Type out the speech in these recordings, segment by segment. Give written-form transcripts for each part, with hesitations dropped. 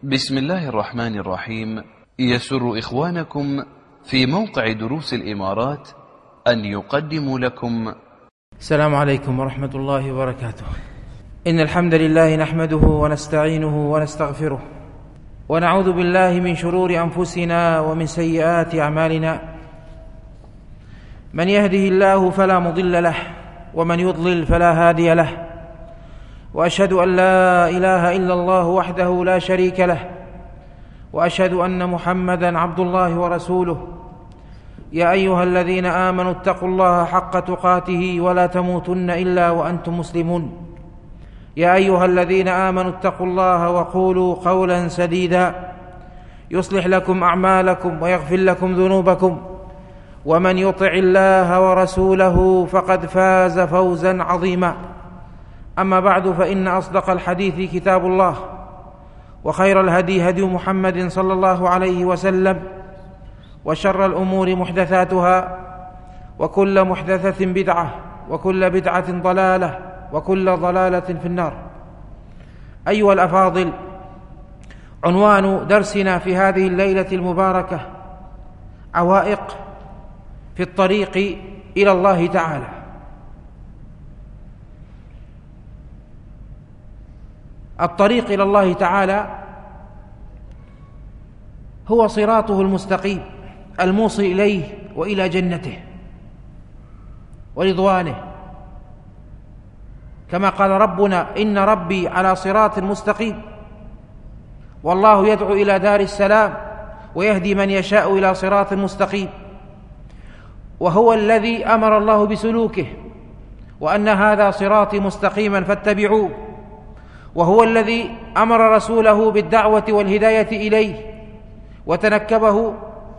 بسم الله الرحمن الرحيم. يسر إخوانكم في موقع دروس الإمارات أن يقدموا لكم السلام عليكم ورحمة الله وبركاته. إن الحمد لله نحمده ونستعينه ونستغفره ونعوذ بالله من شرور أنفسنا ومن سيئات أعمالنا. من يهده الله فلا مضل له ومن يضلل فلا هادي له، وأشهد أن لا إله إلا الله وحده لا شريك له، وأشهد أن محمدًا عبد الله ورسوله. يا أيها الذين آمنوا اتقوا الله حق تقاته ولا تموتن إلا وأنتم مسلمون. يا أيها الذين آمنوا اتقوا الله وقولوا قولا سديدا يصلح لكم أعمالكم ويغفر لكم ذنوبكم، ومن يطع الله ورسوله فقد فاز فوزا عظيما. أما بعد، فإن أصدق الحديث كتاب الله، وخير الهدي هدي محمد صلى الله عليه وسلم، وشر الأمور محدثاتها، وكل محدثة بدعة، وكل بدعة ضلالة، وكل ضلالة في النار. أيها الأفاضل، عنوان درسنا في هذه الليلة المباركة عوائق في الطريق إلى الله تعالى. الطريق إلى الله تعالى هو صراطه المستقيم الموصل إليه وإلى جنته ورضوانه، كما قال ربنا: إن ربي على صراط مستقيم. والله يدعو إلى دار السلام ويهدي من يشاء إلى صراط مستقيم، وهو الذي أمر الله بسلوكه، وأن هذا صراطي مستقيما فاتبعوه، وهو الذي أمر رسوله بالدعوة والهداية إليه، وتنكبه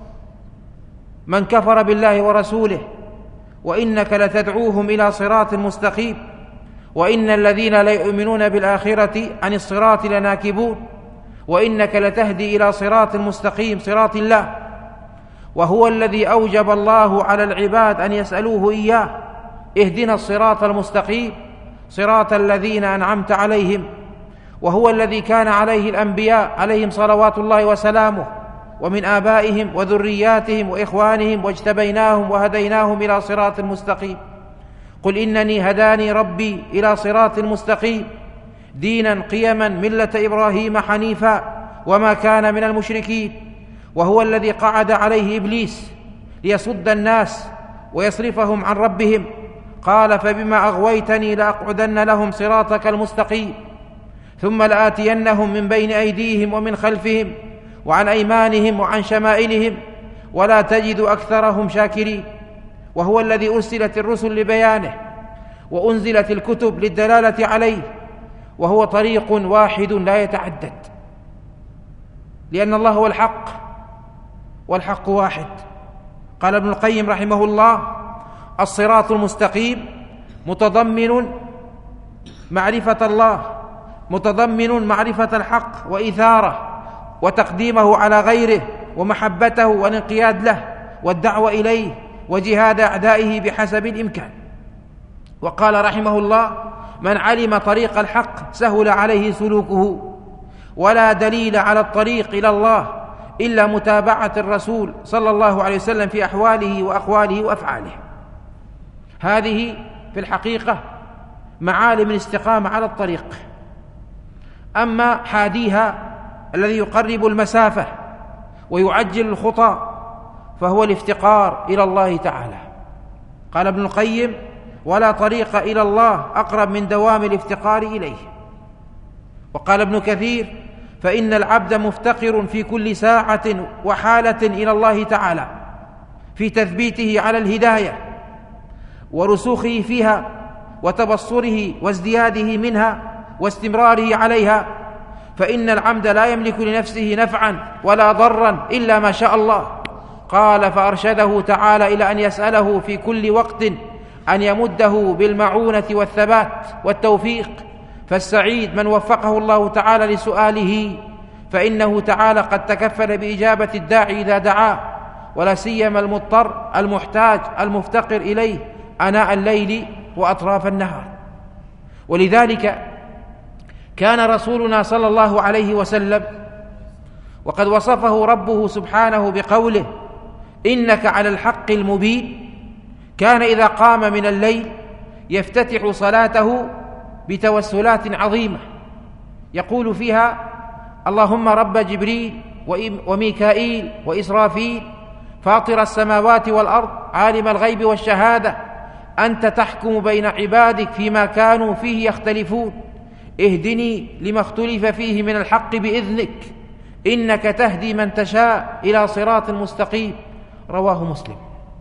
من كفر بالله ورسوله: وإنك لتدعوهم إلى صراط مستقيم، وإن الذين لا يؤمنون بالآخرة عن الصراط لناكبون، وإنك لتهدي إلى صراط مستقيم صراط الله. وهو الذي أوجب الله على العباد أن يسألوه إياه: اهدنا الصراط المستقيم صراط الذين أنعمت عليهم. وهو الذي كان عليه الأنبياء عليهم صلوات الله وسلامه، ومن آبائهم وذرياتهم وإخوانهم، واجتبيناهم وهديناهم إلى صراط مستقيم. قل إنني هداني ربي إلى صراط مستقيم دينا قيما ملة إبراهيم حنيفا وما كان من المشركين. وهو الذي قعد عليه إبليس ليصد الناس ويصرفهم عن ربهم، قال: فبما أغويتني لأقعدن لهم صراطك المستقيم ثم لآتينهم من بين أيديهم ومن خلفهم وعن أيمانهم وعن شمائلهم ولا تجد أكثرهم شاكرين. وهو الذي أرسلت الرسل لبيانه، وأنزلت الكتب للدلالة عليه، وهو طريق واحد لا يتعدد، لأن الله هو الحق والحق واحد. قال ابن القيم رحمه الله: الصراط المستقيم متضمن معرفة الله، متضمن معرفة الحق وإثاره وتقديمه على غيره، ومحبته والانقياد له، والدعوة إليه، وجهاد أعدائه بحسب الإمكان. وقال رحمه الله: من علم طريق الحق سهل عليه سلوكه، ولا دليل على الطريق إلى الله إلا متابعة الرسول صلى الله عليه وسلم في أحواله وأقواله وأفعاله. هذه في الحقيقة معالم الاستقامة على الطريق. أما حاديها الذي يقرب المسافة ويعجل الخطى فهو الافتقار إلى الله تعالى. قال ابن القيم: ولا طريق إلى الله أقرب من دوام الافتقار إليه. وقال ابن كثير: فإن العبد مفتقر في كل ساعة وحالة إلى الله تعالى، في تثبيته على الهداية ورسوخه فيها وتبصره وازدياده منها واستمراره عليها، فإن العبد لا يملك لنفسه نفعا ولا ضرا إلا ما شاء الله. قال: فأرشده تعالى إلى أن يسأله في كل وقت أن يمده بالمعونة والثبات والتوفيق. فالسعيد من وفقه الله تعالى لسؤاله، فإنه تعالى قد تكفل بإجابة الداعي إذا دعاه، ولا سيما المضطر المحتاج المفتقر إليه آناء الليل وأطراف النهار. ولذلك كان رسولنا صلى الله عليه وسلم وقد وصفه ربه سبحانه بقوله: إنك على الحق المبين. كان إذا قام من الليل يفتتح صلاته بتوسلات عظيمة يقول فيها: اللهم رب جبريل وميكائيل وإسرافيل فاطر السماوات والأرض عالم الغيب والشهادة أنت تحكم بين عبادك فيما كانوا فيه يختلفون اهدني لما اختلف فيه من الحق بإذنك إنك تهدي من تشاء إلى صراط مستقيم. رواه مسلم.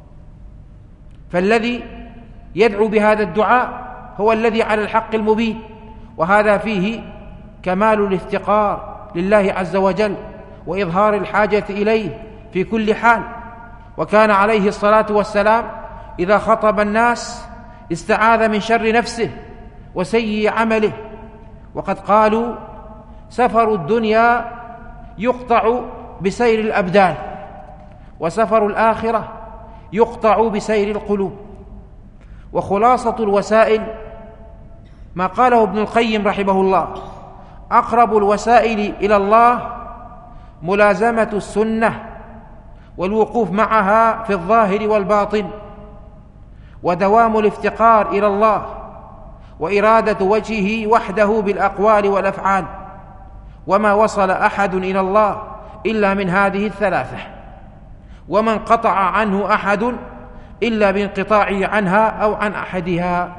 فالذي يدعو بهذا الدعاء هو الذي على الحق المبين، وهذا فيه كمال الافتقار لله عز وجل وإظهار الحاجة إليه في كل حال. وكان عليه الصلاة والسلام إذا خطب الناس استعاذ من شر نفسه وسيء عمله، وقد قالوا: سفر الدنيا يقطع بسير الأبدان، وسفر الآخرة يقطع بسير القلوب. وخلاصة الوسائل ما قاله ابن القيم رحمه الله: أقرب الوسائل إلى الله ملازمة السنة والوقوف معها في الظاهر والباطن، ودوام الافتقار إلى الله، وإرادة وجهه وحده بالأقوال والأفعال. وما وصل أحد إلى الله إلا من هذه الثلاثة، وما انقطع عنه أحد إلا بانقطاعه عنها أو عن أحدها.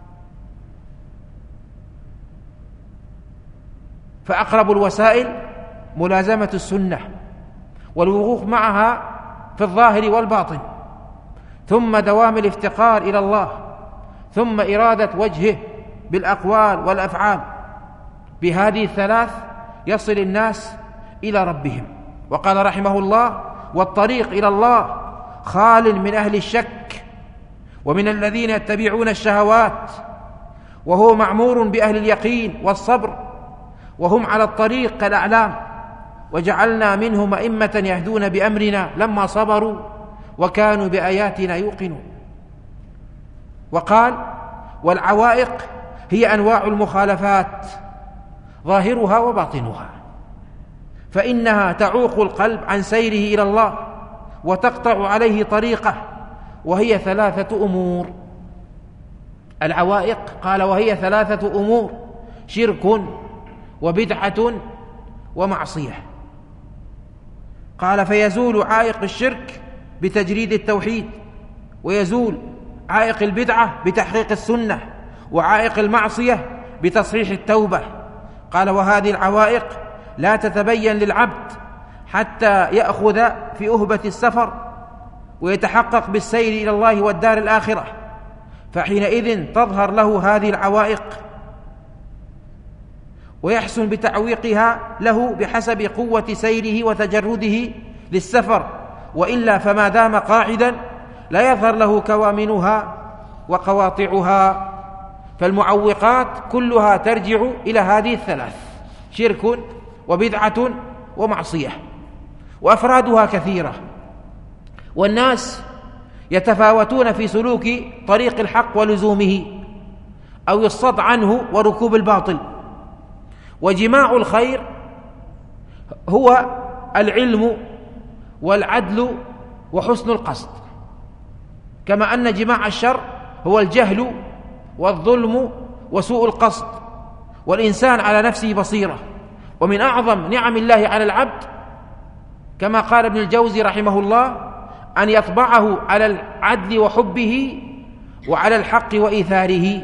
فأقرب الوسائل ملازمة السنة والوقوف معها في الظاهر والباطن، ثم دوام الافتقار إلى الله، ثم إرادة وجهه بالأقوال والأفعال. بهذه الثلاث يصل الناس إلى ربهم. وقال رحمه الله: والطريق إلى الله خال من أهل الشك ومن الذين يتبعون الشهوات، وهو معمور بأهل اليقين والصبر، وهم على الطريق كالأعلام، وجعلنا منهم أئمة يهدون بأمرنا لما صبروا وكانوا بآياتنا يوقنون. وقال: والعوائق هي أنواع المخالفات ظاهرها وباطنها، فإنها تعوق القلب عن سيره إلى الله وتقطع عليه طريقه، وهي ثلاثة أمور. العوائق قال: وهي ثلاثة أمور: شرك وبدعة ومعصية. قال: فيزول عائق الشرك بتجريد التوحيد، ويزول عائق البدعة بتحقيق السنة، وعائق المعصية بتصحيح التوبة. قال: وهذه العوائق لا تتبين للعبد حتى يأخذ في أهبة السفر ويتحقق بالسير إلى الله والدار الآخرة، فحينئذ تظهر له هذه العوائق ويحسن بتعويقها له بحسب قوة سيره وتجرده للسفر، وإلا فما دام قاعدا لا يظهر له كوامنها وقواطعها. فالمعوقات كلها ترجع إلى هذه الثلاث: شرك وبدعة ومعصية، وأفرادها كثيرة، والناس يتفاوتون في سلوك طريق الحق ولزومه، أو الصد عنه وركوب الباطل. وجماع الخير هو العلم والعدل وحسن القصد، كما أن جماع الشر هو الجهل والظلم وسوء القصد، والإنسان على نفسه بصيرة. ومن أعظم نعم الله على العبد كما قال ابن الجوزي رحمه الله: أن يطبعه على العدل وحبه وعلى الحق وإيثاره.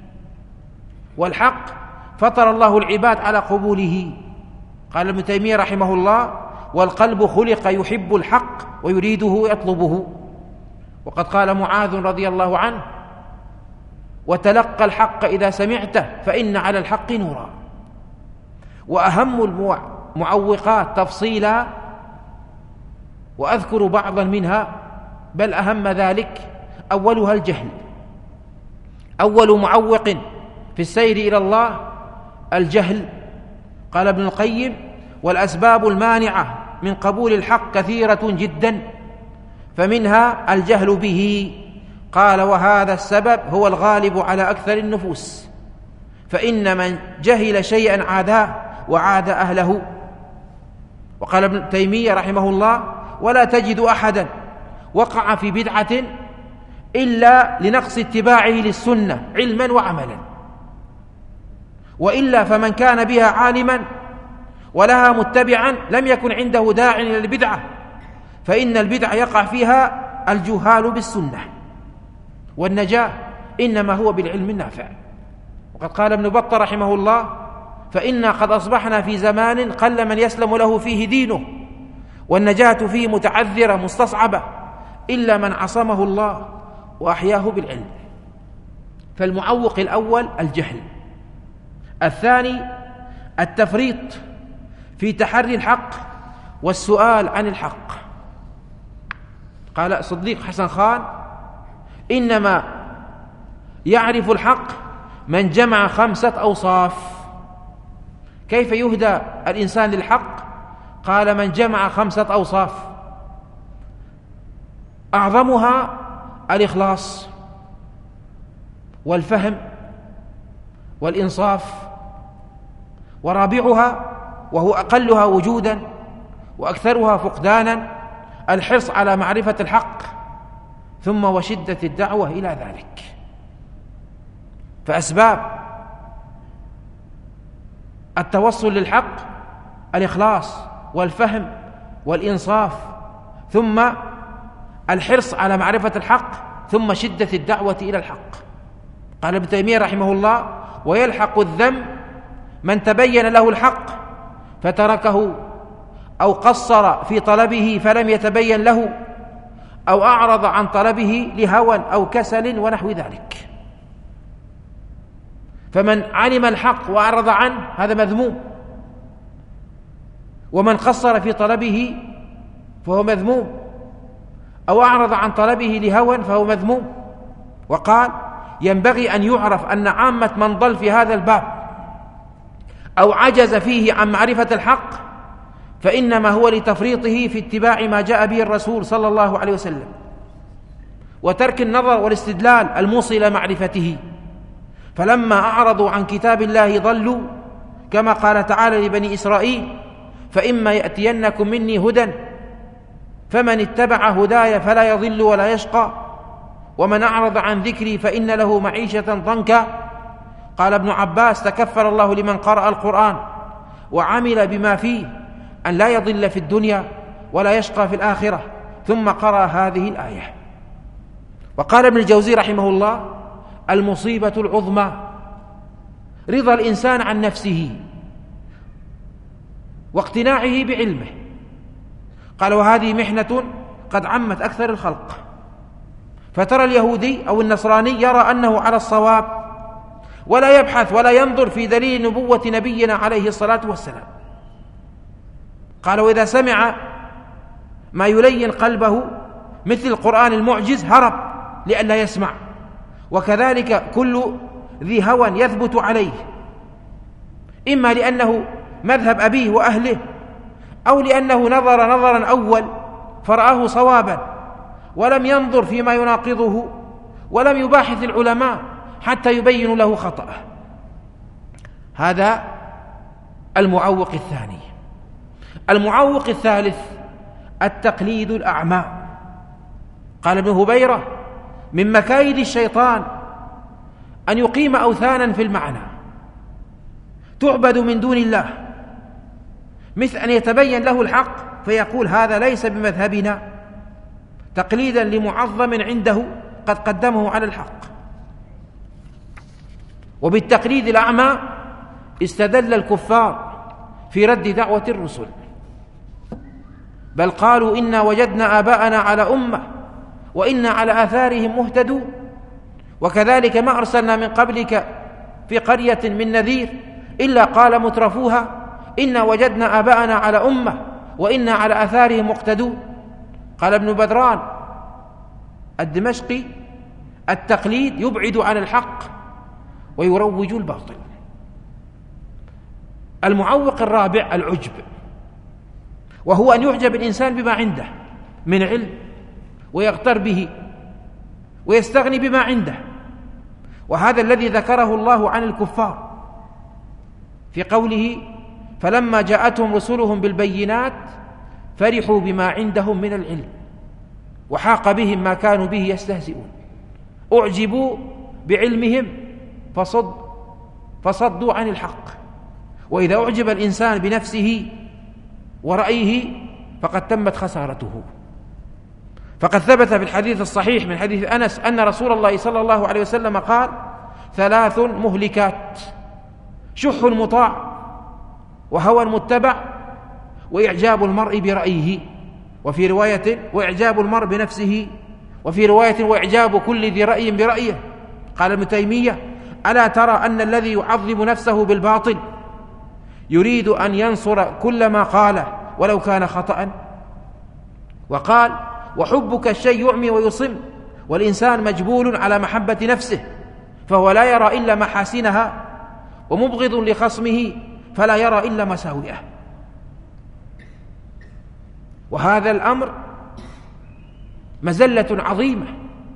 والحق فطر الله العباد على قبوله. قال ابن تيمية رحمه الله: والقلب خلق يحب الحق ويريده ويطلبه. وقد قال معاذ رضي الله عنه: وتلقى الحق إذا سمعته فإن على الحق نورا. وأهم المعوقات تفصيلا، وأذكر بعضا منها بل أهم ذلك: أولها الجهل. أول معوق في السير إلى الله الجهل. قال ابن القيم: والأسباب المانعة من قبول الحق كثيرة جدا، فمنها الجهل به. قال: وهذا السبب هو الغالب على أكثر النفوس، فإن من جهل شيئا عاداه وعاد أهله. وقال ابن تيمية رحمه الله: ولا تجد أحدا وقع في بدعة إلا لنقص اتباعه للسنة علما وعملا، وإلا فمن كان بها عالما ولها متبعا لم يكن عنده داع إلى البدعة، فإن البدع يقع فيها الجهال بالسنة، والنجاة إنما هو بالعلم النافع. وقد قال ابن بطة رحمه الله: فإنا قد أصبحنا في زمان قل من يسلم له فيه دينه، والنجاة فيه متعذرة مستصعبة، إلا من عصمه الله وأحياه بالعلم. فالمعوق الأول الجهل، الثاني التفريط في تحري الحق والسؤال عن الحق. قال صديق حسن خان: إنما يعرف الحق من جمع 5 أوصاف. كيف يهدى الإنسان للحق؟ قال: من جمع 5 أوصاف، أعظمها الإخلاص والفهم والإنصاف، ورابعها وهو أقلها وجودا وأكثرها فقدانا الحرص على معرفة الحق، ثم وشدة الدعوة إلى ذلك. فأسباب التوصل للحق الإخلاص والفهم والإنصاف، ثم الحرص على معرفة الحق، ثم شدة الدعوة إلى الحق. قال ابن تيمية رحمه الله: ويلحق الذم من تبين له الحق فتركه، أو قصر في طلبه فلم يتبين له، أو أعرض عن طلبه لهوى أو كسل ونحو ذلك. فمن علم الحق وأعرض عنه هذا مذموم، ومن قصر في طلبه فهو مذموم، أو أعرض عن طلبه لهوى فهو مذموم. وقال: ينبغي أن يعرف أن عامة من ضل في هذا الباب أو عجز فيه عن معرفة الحق فإنما هو لتفريطه في اتباع ما جاء به الرسول صلى الله عليه وسلم، وترك النظر والاستدلال الموصل إلى معرفته. فلما أعرضوا عن كتاب الله ضلوا، كما قال تعالى لبني إسرائيل: فإما يأتينكم مني هدى فمن اتبع هداي فلا يضل ولا يشقى، ومن أعرض عن ذكري فإن له معيشة ضنكا. قال ابن عباس: تكفل الله لمن قرأ القرآن وعمل بما فيه أن لا يضل في الدنيا ولا يشقى في الآخرة. ثم قرأ هذه الآية. وقال ابن الجوزي رحمه الله: المصيبة العظمى رضا الإنسان عن نفسه واقتناعه بعلمه. قال: وهذه محنة قد عمت أكثر الخلق، فترى اليهودي أو النصراني يرى أنه على الصواب ولا يبحث ولا ينظر في دليل نبوة نبينا عليه الصلاة والسلام. قال: وإذا سمع ما يلين قلبه مثل القرآن المعجز هرب لئلا يسمع. وكذلك كل ذي هوى يثبت عليه، إما لأنه مذهب أبيه وأهله، أو لأنه نظر نظرا أول فرآه صوابا ولم ينظر فيما يناقضه، ولم يباحث العلماء حتى يبين له خطأه. هذا المعوق الثاني. المعوق الثالث التقليد الأعمى. قال ابن هبيرة: من مكايد الشيطان أن يقيم أوثانا في المعنى تعبد من دون الله، مثل أن يتبين له الحق فيقول: هذا ليس بمذهبنا، تقليدا لمعظم عنده قد قدمه على الحق. وبالتقليد الأعمى استدل الكفار في رد دعوة الرسل، بل قالوا: إنا وجدنا آباءنا على أمة وإنا على آثارهم مهتدون. وكذلك ما أرسلنا من قبلك في قرية من نذير إلا قال مترفوها إنا وجدنا آباءنا على أمة وإنا على آثارهم مقتدون. قال ابن بدران الدمشقي: التقليد يبعد عن الحق ويروج الباطل. المعوق الرابع العجب، وهو أن يعجب الإنسان بما عنده من علم ويغتر به ويستغني بما عنده. وهذا الذي ذكره الله عن الكفار في قوله: فلما جاءتهم رسلهم بالبينات فرحوا بما عندهم من العلم وحاق بهم ما كانوا به يستهزئون. أعجبوا بعلمهم فصدوا عن الحق. وإذا أعجب الإنسان بنفسه ورأيه فقد تمت خسارته. فقد ثبت في الحديث الصحيح من حديث أنس أن رسول الله صلى الله عليه وسلم قال: 3 مهلكات: شح مطاع، وهوى متبع، وإعجاب المرء برأيه، وفي رواية وإعجاب المرء بنفسه، وفي رواية وإعجاب كل ذي رأي برأيه. قال ابن تيمية: ألا ترى أن الذي يعظم نفسه بالباطل يريد أن ينصر كل ما قاله ولو كان خطأ؟ وقال: وحبك الشيء يعمي ويصم، والإنسان مجبول على محبة نفسه فهو لا يرى إلا محاسنها، ومبغض لخصمه فلا يرى إلا مساوئه. وهذا الأمر مزلة عظيمة،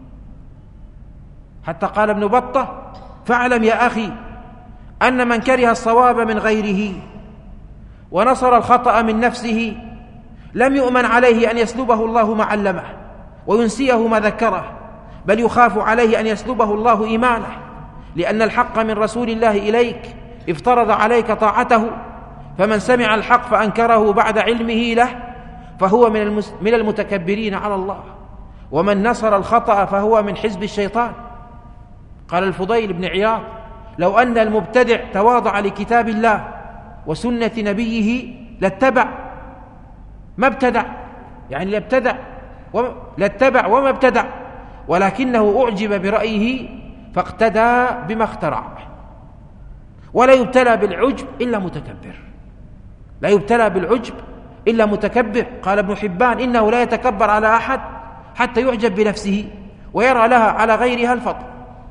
حتى قال ابن بطة: فاعلم يا أخي أن من كره الصواب من غيره ونصر الخطأ من نفسه لم يؤمن عليه أن يسلبه الله ما علمه وينسيه ما ذكره، بل يخاف عليه أن يسلبه الله إيمانه، لأن الحق من رسول الله إليك افترض عليك طاعته، فمن سمع الحق فأنكره بعد علمه له فهو من المتكبرين على الله، ومن نصر الخطأ فهو من حزب الشيطان. قال الفضيل بن عياض: لو أن المبتدع تواضع لكتاب الله وسنة نبيه لاتبع ما ابتدع، يعني لاتبع وما ابتدع، ولكنه أعجب برأيه فاقتدى بما اخترع. ولا يبتلى بالعجب إلا متكبر، لا يبتلى بالعجب إلا متكبر. قال ابن حبان: إنه لا يتكبر على أحد حتى يعجب بنفسه ويرى لها على غيرها الفضل.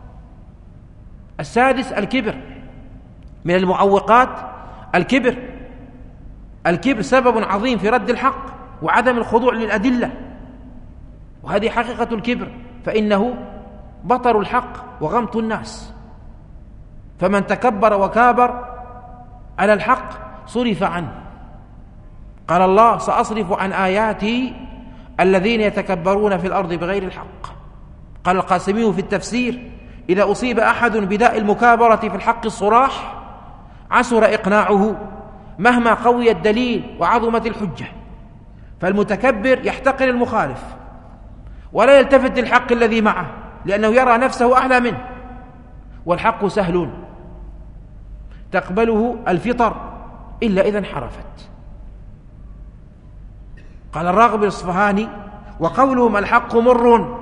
6 الكبر. من المعوقات الكبر سبب عظيم في رد الحق وعدم الخضوع للأدلة، وهذه حقيقة الكبر، فإنه بطر الحق وغمط الناس. فمن تكبر وكابر على الحق صرف عنه. قال الله: سأصرف عن آياتي الذين يتكبرون في الأرض بغير الحق. قال القاسمي في التفسير: إذا أصيب أحد بداء المكابرة في الحق الصراح عسر إقناعه مهما قوي الدليل وعظمت الحجة. فالمتكبر يحتقر المخالف ولا يلتفت للحق الذي معه، لأنه يرى نفسه أعلى منه، والحق سهل تقبله الفطر إلا إذا انحرفت. قال الراغب الإصفهاني: وقولهم الحق مر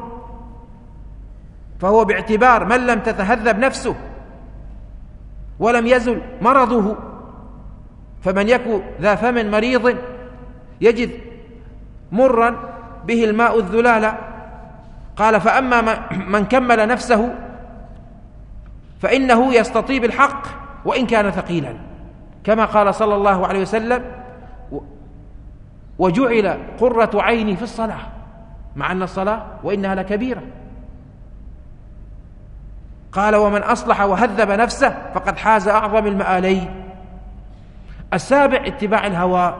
فهو باعتبار من لم تتهذب نفسه ولم يزل مرضه، فمن يكن ذا فم مريض يجد مرا به الماء الذلال. قال: فأما من كمل نفسه فإنه يستطيب الحق وإن كان ثقيلا، كما قال صلى الله عليه وسلم: وجعل قرة عيني في الصلاة، مع أن الصلاة وإنها لكبيرة. قال: ومن أصلح وهذب نفسه فقد حاز أعظم المآلين. 7 اتباع الهوى.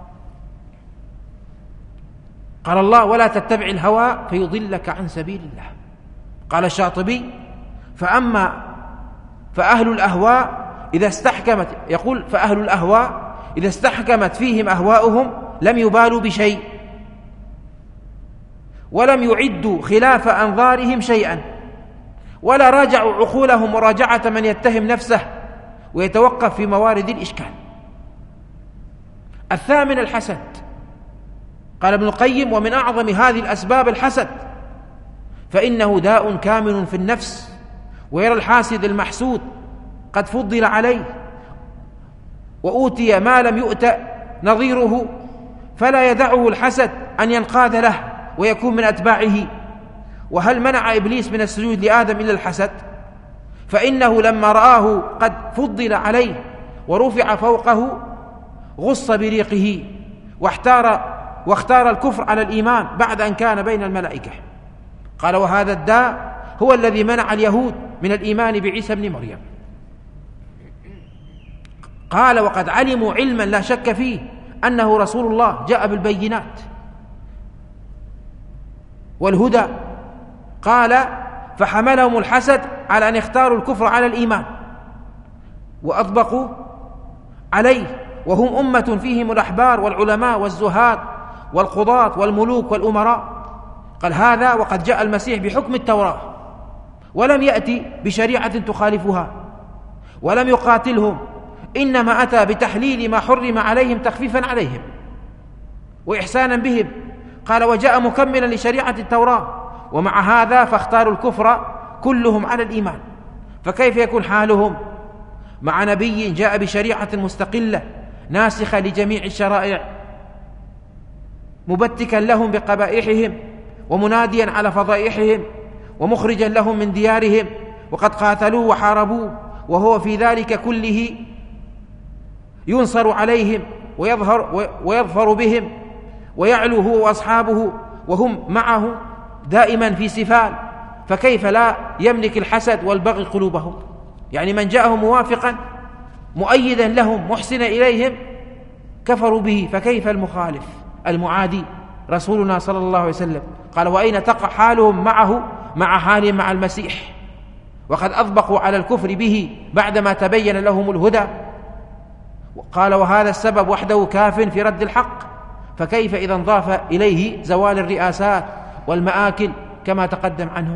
قال الله: ولا تتبع الهوى فيضلك عن سبيل الله. قال الشاطبي: فأهل الأهواء إذا استحكمت فيهم أهواؤهم لم يبالوا بشيء ولم يعدوا خلاف أنظارهم شيئا، ولا راجعوا عقولهم مراجعة من يتهم نفسه ويتوقف في موارد الإشكال. 8 الحسد. قال ابن القيم: ومن أعظم هذه الأسباب الحسد، فإنه داء كامن في النفس، ويرى الحاسد المحسود قد فضل عليه وأوتي ما لم يؤت نظيره، فلا يدعه الحسد أن ينقاد له ويكون من أتباعه. وهل منع إبليس من السجود لآدم إلا الحسد؟ فإنه لما رآه قد فضل عليه ورفع فوقه غص بريقه واختار الكفر على الإيمان بعد أن كان بين الملائكة. قال: وهذا الداء هو الذي منع اليهود من الإيمان بعيسى بن مريم. قال وقد علموا علما لا شك فيه أنه رسول الله جاء بالبينات والهدى. قال فحملهم الحسد على أن يختاروا الكفر على الإيمان وأطبقوا عليه، وهم أمة فيهم الأحبار والعلماء والزهاد والقضاة والملوك والأمراء. قال هذا وقد جاء المسيح بحكم التوراة ولم يأتي بشريعة تخالفها ولم يقاتلهم، إنما أتى بتحليل ما حرم عليهم تخفيفا عليهم وإحسانا بهم. قال وجاء مكملا لشريعة التوراة، ومع هذا فاختاروا الكفر كلهم على الإيمان. فكيف يكون حالهم مع نبي جاء بشريعة مستقلة ناسخة لجميع الشرائع، مبتكا لهم بقبائحهم ومناديا على فضائحهم ومخرجا لهم من ديارهم، وقد قاتلوه وحاربوه، وهو في ذلك كله ينصر عليهم ويظفر بهم ويعلو هو وأصحابه وهم معه دائما في سفال. فكيف لا يملك الحسد والبغي قلوبهم؟ يعني من جاءهم موافقا مؤيدا لهم محسنا إليهم كفروا به، فكيف المخالف المعادي رسولنا صلى الله عليه وسلم؟ قال وأين تقع حالهم معه مع حالهم مع المسيح، وقد أطبقوا على الكفر به بعدما تبين لهم الهدى. قال وهذا السبب وحده كاف في رد الحق، فكيف إذا انضاف إليه زوال الرئاسات والمآكل كما تقدم عنه.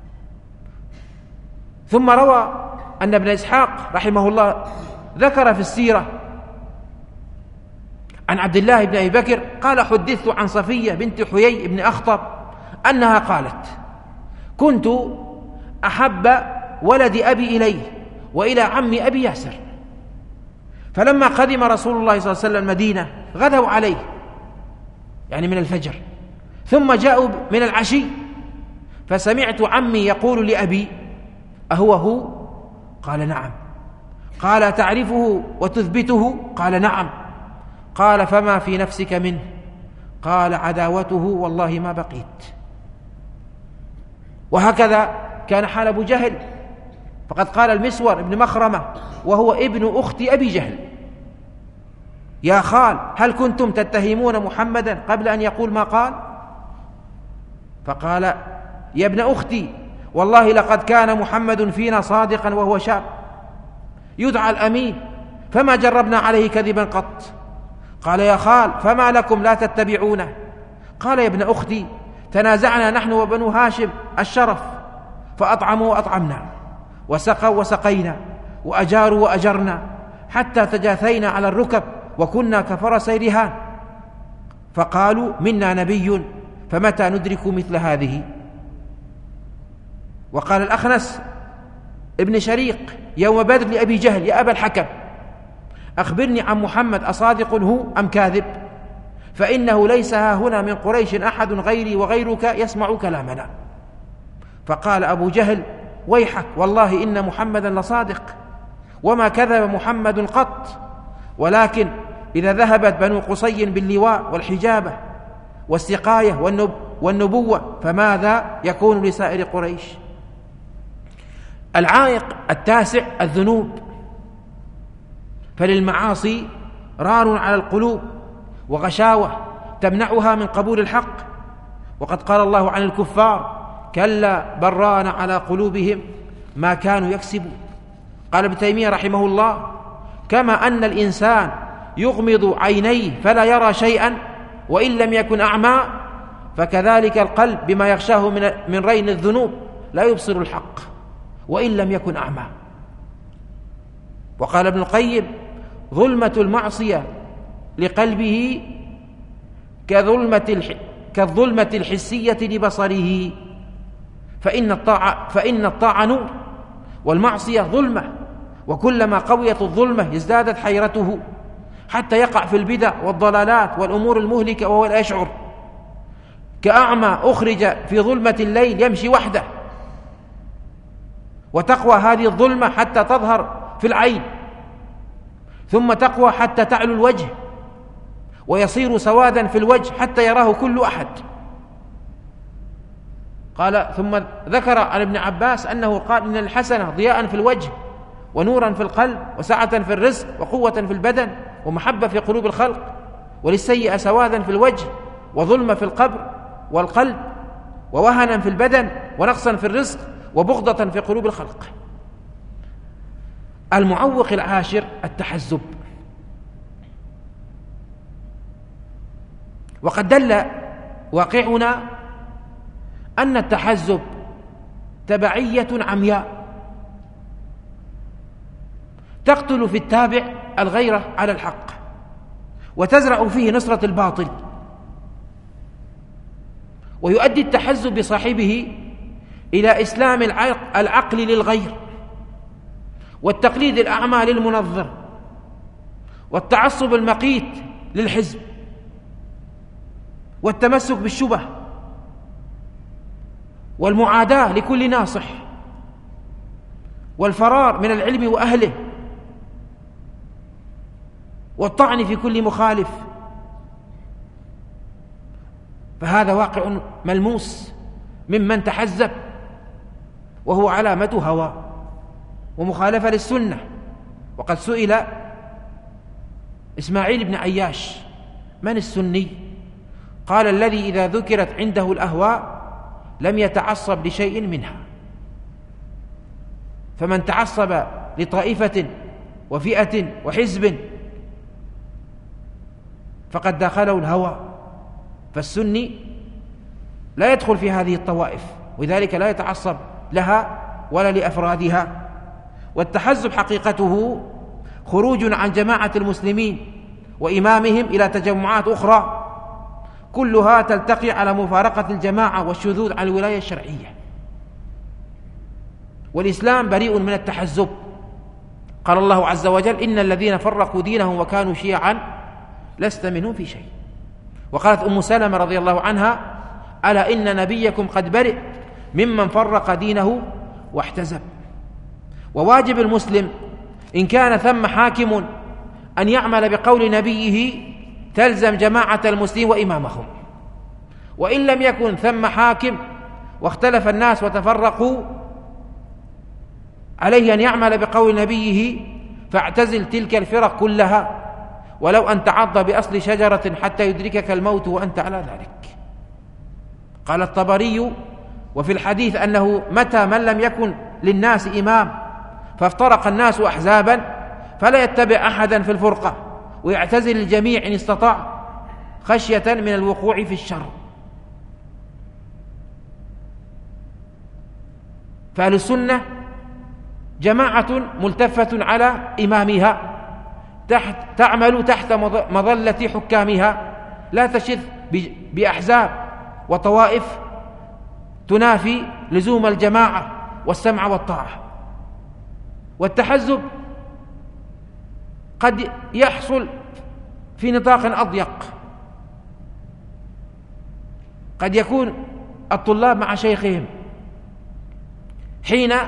ثم روى أن ابن إسحاق رحمه الله ذكر في السيرة عن عبد الله بن أبي بكر قال حدثت عن صفية بنت حيي بن أخطب أنها قالت كنت أحب ولد أبي إليه وإلى عم أبي ياسر، فلما قدم رسول الله صلى الله عليه وسلم المدينة غدوا عليه يعني من الفجر، ثم جاءوا من العشي، فسمعت عمي يقول لأبي أهو هو؟ قال نعم. قال تعرفه وتثبته؟ قال نعم. قال فما في نفسك منه؟ قال عداوته والله ما بقيت. وهكذا كان حال أبو جهل، فقد قال المسور بن مخرمة وهو ابن أخت أبي جهل يا خال هل كنتم تتهمون محمدا قبل أن يقول ما قال؟ فقال يا ابن أختي والله لقد كان محمد فينا صادقا وهو شاب يدعى الأمين، فما جربنا عليه كذبا قط. قال يا خال فما لكم لا تتبعونه؟ قال يا ابن أختي تنازعنا نحن وبنو هاشم الشرف، فأطعموا وأطعمنا وسقوا وسقينا وأجاروا وأجرنا حتى تجاثينا على الركب وكنا كفرسي رهان، فقالوا منا نبي فمتى ندرك مثل هذه؟ وقال الأخنس ابن شريق يوم بدر لأبي جهل يا أبا الحكم أخبرني عن محمد أصادق هو أم كاذب؟ فإنه ليس ها هنا من قريش أحد غيري وغيرك يسمع كلامنا. فقال أبو جهل ويحك والله إن محمدا لصادق وما كذب محمد قط، ولكن إذا ذهبت بنو قصي باللواء والحجابة والسقاية والنبوة فماذا يكون لسائر قريش؟ العائق التاسع الذنوب، فللمعاصي ران على القلوب وغشاوة تمنعها من قبول الحق، وقد قال الله عن الكفار كلا بل ران على قلوبهم ما كانوا يكسبون. قال ابن تيمية رحمه الله كما أن الإنسان يغمض عينيه فلا يرى شيئا وإن لم يكن أعمى، فكذلك القلب بما يغشاه من رين الذنوب لا يبصر الحق وإن لم يكن أعمى. وقال ابن القيم ظلمة المعصية لقلبه كالظلمة الحسية لبصره، فإن الطاعة نور والمعصية ظلمة، وكلما قويت الظلمة ازدادت حيرته حتى يقع في البدع والضلالات والأمور المهلكة وهو لا يشعر، كأعمى أخرج في ظلمة الليل يمشي وحده، وتقوى هذه الظلمة حتى تظهر في العين، ثم تقوى حتى تعلو الوجه ويصير سوادا في الوجه حتى يراه كل أحد. قال ثم ذكر عن ابن عباس أنه قال إن الحسنة ضياء في الوجه ونورا في القلب وسعة في الرزق وقوة في البدن ومحبة في قلوب الخلق، وللسيئة سوادا في الوجه وظلمة في القبر والقلب ووهنا في البدن ونقصا في الرزق وبغضة في قلوب الخلق. المعوق العاشر التحزب. وقد دل واقعنا أن التحزب تبعية عمياء تقتل في التابع الغيرة على الحق وتزرع فيه نصرة الباطل، ويؤدي التحزب بصاحبه إلى إسلام العقل للغير والتقليد الأعمى للمنظر والتعصب المقيت للحزب والتمسك بالشبه والمعاداة لكل ناصح والفرار من العلم وأهله والطعن في كل مخالف. فهذا واقع ملموس ممن تحزب، وهو علامة هوى ومخالفة للسنة. وقد سئل إسماعيل بن عياش: من السني؟ قال: الذي إذا ذكرت عنده الأهواء لم يتعصب لشيء منها. فمن تعصب لطائفة وفئة وحزب فقد داخله الهوى، فالسني لا يدخل في هذه الطوائف، وذلك لا يتعصب لها ولا لأفرادها. والتحزب حقيقته خروج عن جماعة المسلمين وإمامهم إلى تجمعات أخرى كلها تلتقي على مفارقة الجماعة والشذوذ عن الولاية الشرعية. والإسلام بريء من التحزب. قال الله عز وجل: إن الذين فرقوا دينهم وكانوا شيعا لست منهم في شيء. وقالت أم سلمة رضي الله عنها: ألا إن نبيكم قد برئ ممن فرق دينه واحتزب. وواجب المسلم إن كان ثم حاكم أن يعمل بقول نبيه تلزم جماعة المسلمين وإمامهم، وإن لم يكن ثم حاكم واختلف الناس وتفرقوا عليه أن يعمل بقول نبيه فاعتزل تلك الفرق كلها ولو أن تعض بأصل شجرة حتى يدركك الموت وأنت على ذلك. قال الطبري: وفي الحديث أنه متى من لم يكن للناس إمام فافترق الناس أحزابا فلا يتبع أحدا في الفرقة ويعتزل الجميع إن استطاع خشية من الوقوع في الشر. فأهل السنة جماعة ملتفة على إمامها تعمل تحت مظلة حكامها، لا تشذ بأحزاب وطوائف تنافي لزوم الجماعة والسمع والطاعة. والتحزب قد يحصل في نطاق أضيق، قد يكون الطلاب مع شيخهم حين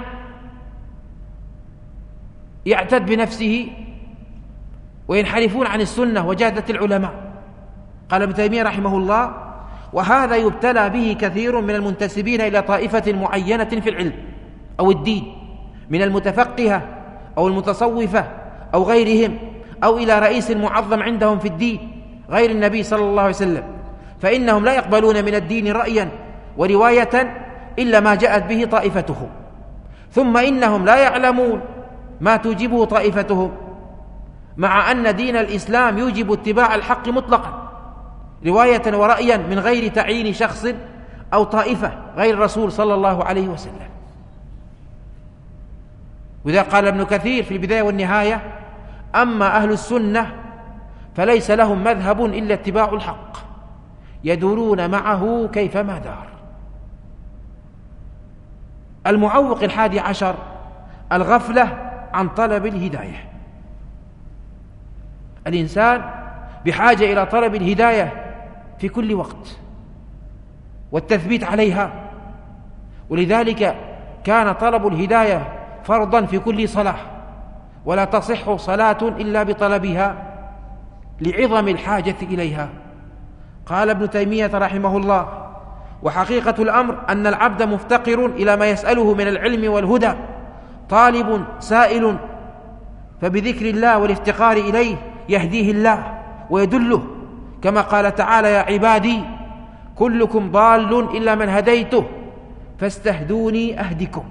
يعتد بنفسه وينحرفون عن السنة وجادة العلماء. قال ابن تيمية رحمه الله: وهذا يبتلى به كثير من المنتسبين إلى طائفة معينة في العلم أو الدين من المتفقهة أو المتصوفة أو غيرهم، أو إلى رئيس معظم عندهم في الدين غير النبي صلى الله عليه وسلم، فإنهم لا يقبلون من الدين رأيا ورواية إلا ما جاءت به طائفتهم، ثم إنهم لا يعلمون ما توجبه طائفتهم، مع أن دين الإسلام يوجب اتباع الحق مطلقا رواية ورأيا من غير تعيين شخص أو طائفة غير الرسول صلى الله عليه وسلم. وإذا قال ابن كثير في البداية والنهاية: أما أهل السنة فليس لهم مذهب إلا اتباع الحق يدورون معه كيفما دار. المعوق 11 الغفلة عن طلب الهداية. الإنسان بحاجة إلى طلب الهداية في كل وقت والتثبيت عليها، ولذلك كان طلب الهداية فرضا في كل صلاة، ولا تصح صلاة إلا بطلبها لعظم الحاجة إليها. قال ابن تيمية رحمه الله: وحقيقة الأمر أن العبد مفتقر إلى ما يسأله من العلم والهدى، طالب سائل فبذكر الله والافتقار إليه يهديه الله ويدله، كما قال تعالى: يا عبادي كلكم ضال إلا من هديته فاستهدوني أهدكم.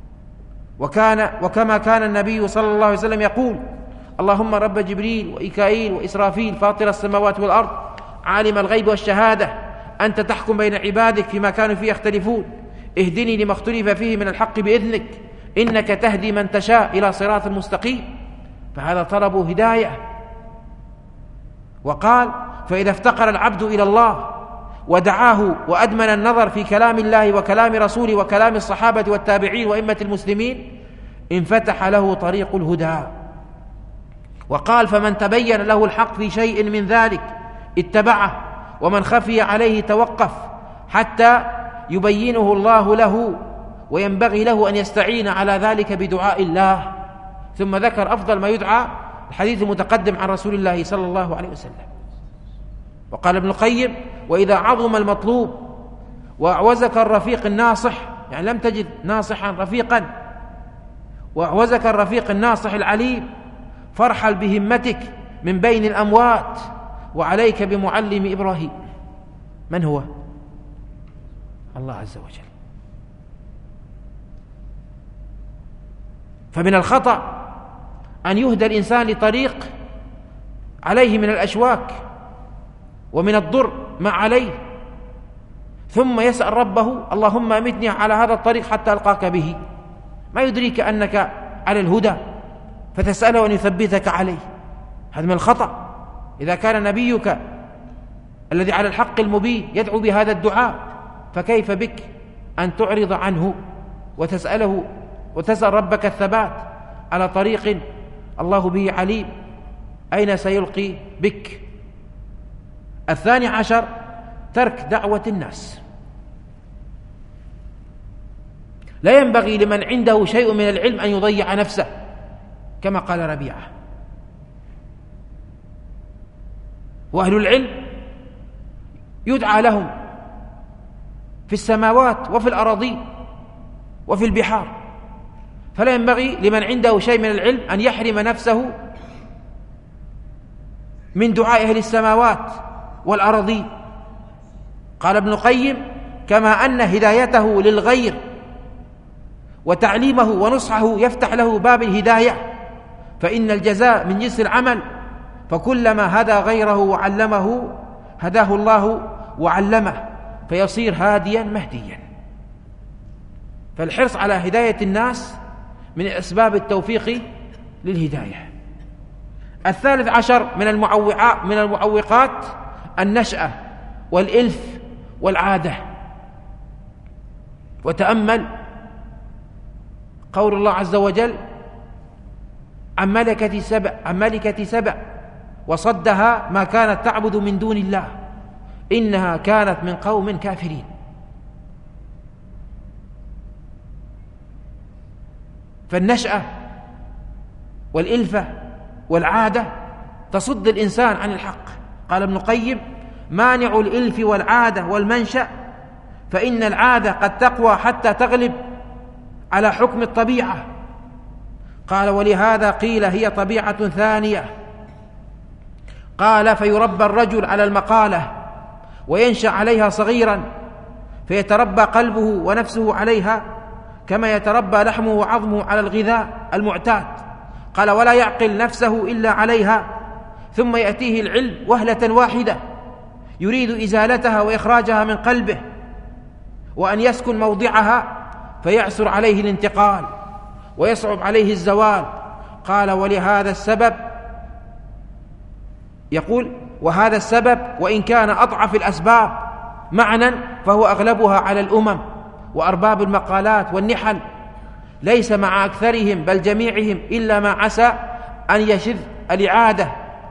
وكما كان النبي صلى الله عليه وسلم يقول: اللهم رب جبريل وإيكائيل وإسرافيل فاطر السماوات والأرض عالم الغيب والشهادة أنت تحكم بين عبادك فيما كانوا فيه يختلفون اهدني لما اختلف فيه من الحق بإذنك إنك تهدي من تشاء إلى صراط مستقيم. فهذا طلب هداية. وقال: فإذا افتقر العبد إلى الله ودعاه وأدمن النظر في كلام الله وكلام رسوله وكلام الصحابة والتابعين وإمة المسلمين انفتح له طريق الهدى. وقال: فمن تبين له الحق في شيء من ذلك اتبعه، ومن خفي عليه توقف حتى يبينه الله له، وينبغي له أن يستعين على ذلك بدعاء الله. ثم ذكر أفضل ما يدعى الحديث المتقدم عن رسول الله صلى الله عليه وسلم. وقال ابن القيم: وإذا عظم المطلوب وأعوزك الرفيق الناصح، يعني لم تجد ناصحا رفيقا، وأعوزك الرفيق الناصح العليم، فارحل بهمتك من بين الأموات وعليك بمعلم إبراهيم. من هو؟ الله عز وجل. فمن الخطأ أن يهدى الإنسان لطريق عليه من الأشواك ومن الضر ما عليه، ثم يسأل ربه: اللهم أمتني على هذا الطريق حتى ألقاك به. ما يدريك أنك على الهدى فتسأله أن يثبتك عليه. هذا من الخطأ. إذا كان نبيك الذي على الحق المبين يدعو بهذا الدعاء، فكيف بك أن تعرض عنه وتسأله وتسأل ربك الثبات على طريق الله به عليم أين سيلقي بك؟ 12 ترك دعوة الناس. لا ينبغي لمن عنده شيء من العلم أن يضيع نفسه، كما قال ربيعة. وأهل العلم يدعى لهم في السماوات وفي الأراضين وفي البحار، فلا ينبغي لمن عنده شيء من العلم أن يحرم نفسه من دعاء أهل السماوات والأراضين. قال ابن القيم: كما أن هدايته للغير وتعليمه ونصحه يفتح له باب الهداية، فإن الجزاء من جنس العمل، فكلما هدى غيره وعلمه هداه الله وعلمه، فيصير هاديا مهديا. فالحرص على هداية الناس من أسباب التوفيق للهداية. 13 من المعوقات النشأة والإلف والعادة. وتأمل قول الله عز وجل عن ملكة سبع وصدها ما كانت تعبد من دون الله إنها كانت من قوم كافرين. فالنشأة والإلفة والعادة تصد الإنسان عن الحق. قال ابن القيم: مانع الإلف والعادة والمنشأ فإن العادة قد تقوى حتى تغلب على حكم الطبيعة. قال: ولهذا قيل هي طبيعة ثانية. قال: فيربى الرجل على المقالة وينشأ عليها صغيرا فيتربى قلبه ونفسه عليها كما يتربى لحمه وعظمه على الغذاء المعتاد. قال: ولا يعقل نفسه إلا عليها، ثم يأتيه العلم وهلة واحدة يريد إزالتها وإخراجها من قلبه وأن يسكن موضعها، فيعسر عليه الانتقال ويصعب عليه الزوال. قال: ولهذا السبب، يقول: وهذا السبب وإن كان أضعف الأسباب معنى فهو أغلبها على الأمم وأرباب المقالات والنحل، ليس مع أكثرهم بل جميعهم إلا ما عسى أن يشذ الإعادة.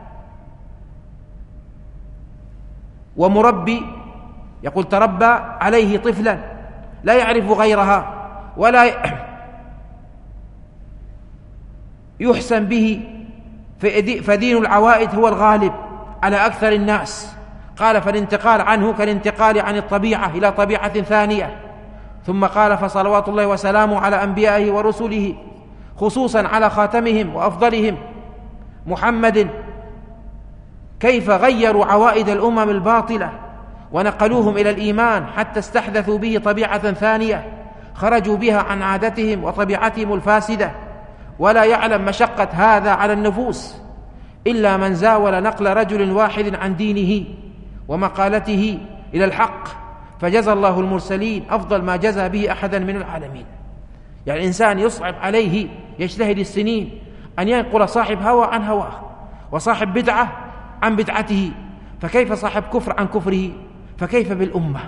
ومربي، يقول: تربى عليه طفلا لا يعرف غيرها ولا يحسن به، فدين العوائد هو الغالب على أكثر الناس. قال: فالانتقال عنه كالانتقال عن الطبيعة إلى طبيعة ثانية. ثم قال: فصلوات الله وسلامه على أنبيائه ورسله، خصوصا على خاتمهم وأفضلهم محمد كيف غيروا عوائد الأمم الباطلة ونقلوهم إلى الإيمان حتى استحدثوا به طبيعة ثانية خرجوا بها عن عادتهم وطبيعتهم الفاسدة، ولا يعلم مشقة هذا على النفوس إلا من زاول نقل رجل واحد عن دينه ومقالته إلى الحق، فجزى الله المرسلين أفضل ما جزى به أحدا من العالمين. يعني الإنسان يصعب عليه يجتهد السنين أن ينقل صاحب هوى عن هواه وصاحب بدعة عن بدعته، فكيف صاحب كفر عن كفره؟ فكيف بالأمة؟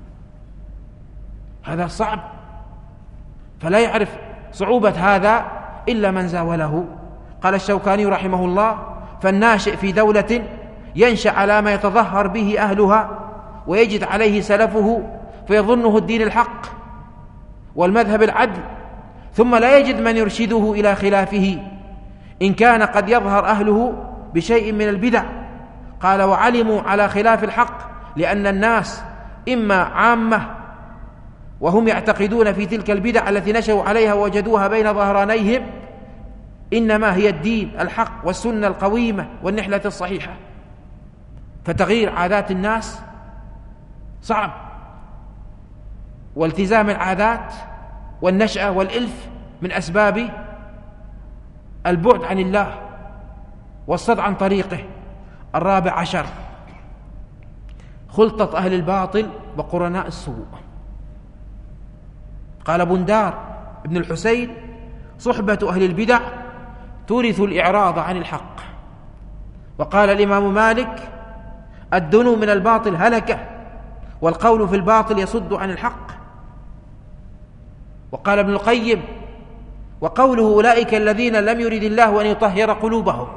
هذا صعب، فلا يعرف صعوبة هذا إلا من زاوله. قال الشوكاني رحمه الله: فالناشئ في دولة ينشأ على ما يتظهر به أهلها ويجد عليه سلفه فيظنه الدين الحق والمذهب العدل، ثم لا يجد من يرشده إلى خلافه إن كان قد يظهر أهله بشيء من البدع. قال: وعلموا على خلاف الحق لأن الناس إما عامة وهم يعتقدون في تلك البدع التي نشأوا عليها ووجدوها بين ظهرانيهم، إنما هي الدين الحق والسنة القويمة والنحلة الصحيحة. فتغيير عادات الناس صعب، والتزام العادات والنشأة والإلف من أسباب البعد عن الله والصد عن طريقه. 14 خلطة أهل الباطل وقرناء السوء. قال بندار ابن الحسين: صحبة أهل البدع تورث الإعراض عن الحق. وقال الإمام مالك: الدنو من الباطل هلكة، والقول في الباطل يصد عن الحق. وقال ابن القيم: وقوله أولئك الذين لم يرد الله أن يطهر قلوبهم،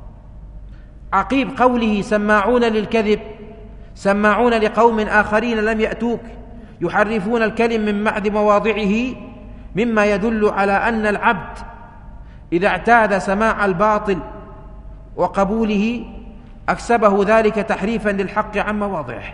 عقيب قوله سماعون للكذب سماعون لقوم آخرين لم يأتوك يحرفون الكلم من بعد مواضعه، مما يدل على أن العبد إذا اعتاد سماع الباطل وقبوله أكسبه ذلك تحريفا للحق عن مواضعه.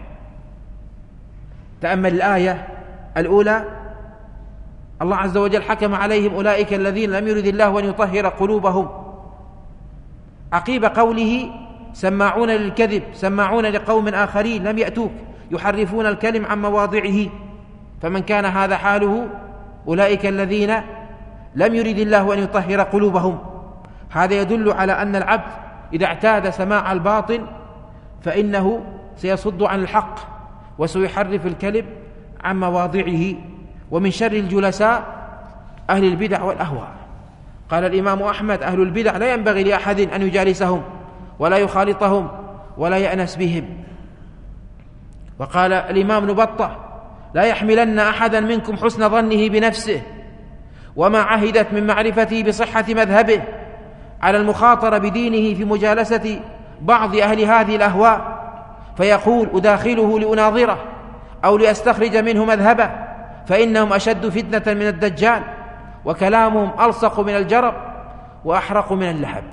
تأمل الآية الأولى: الله عز وجل حكم عليهم أولئك الذين لم يرد الله أن يطهر قلوبهم، عقيب قوله سماعون للكذب سماعون لقوم آخرين لم يأتوك يحرفون الكلم عن مواضعه. فمن كان هذا حاله أولئك الذين لم يرد الله أن يطهر قلوبهم، هذا يدل على أن العبد إذا اعتاد سماع الباطل فإنه سيصد عن الحق وسيحرف الكلم عن مواضعه. ومن شر الجلساء أهل البدع والأهواء. قال الإمام أحمد: أهل البدع لا ينبغي لأحد أن يجالسهم ولا يخالطهم ولا يأنس بهم. وقال الإمام ابن بطة: لا يحملن أحدا منكم حسن ظنه بنفسه وما عهدت من معرفته بصحة مذهبه على المخاطرة بدينه في مجالسة بعض أهل هذه الأهواء، فيقول أداخله لأناظره أو لأستخرج منه مذهبه، فإنهم أشد فتنة من الدجال وكلامهم ألصق من الجرب وأحرق من اللهب.